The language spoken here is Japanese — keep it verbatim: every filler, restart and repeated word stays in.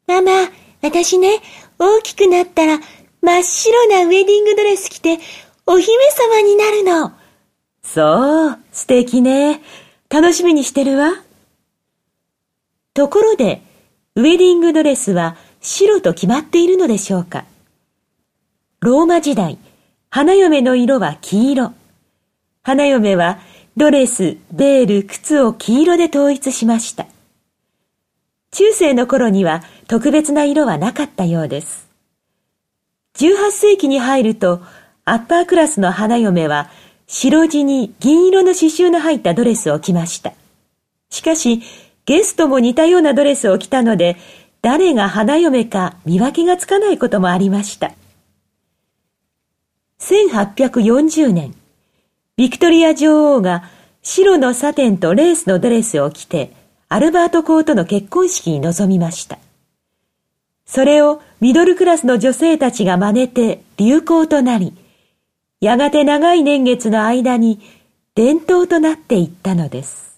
ママ、私ね、大きくなったら真っ白なウェディングドレス着てお姫様になるの。 そう、素敵ね。楽しみにしてるわ。ところで、ウェディングドレスは白と決まっているのでしょうか。ローマ時代、花嫁の色は黄色。花嫁はドレス、ベール、靴を黄色で統一しました。中世の頃には特別な色はなかったようです。じゅうはっせいきに入ると、アッパークラスの花嫁は白地に銀色の刺繍の入ったドレスを着ました。しかし、ゲストも似たようなドレスを着たので、誰が花嫁か見分けがつかないこともありました。せんはっぴゃくよんじゅうねん、ビクトリア女王が白のサテンとレースのドレスを着て、アルバート公との結婚式に臨みました。それをミドルクラスの女性たちが真似て流行となり、やがて長い年月の間に伝統となっていったのです。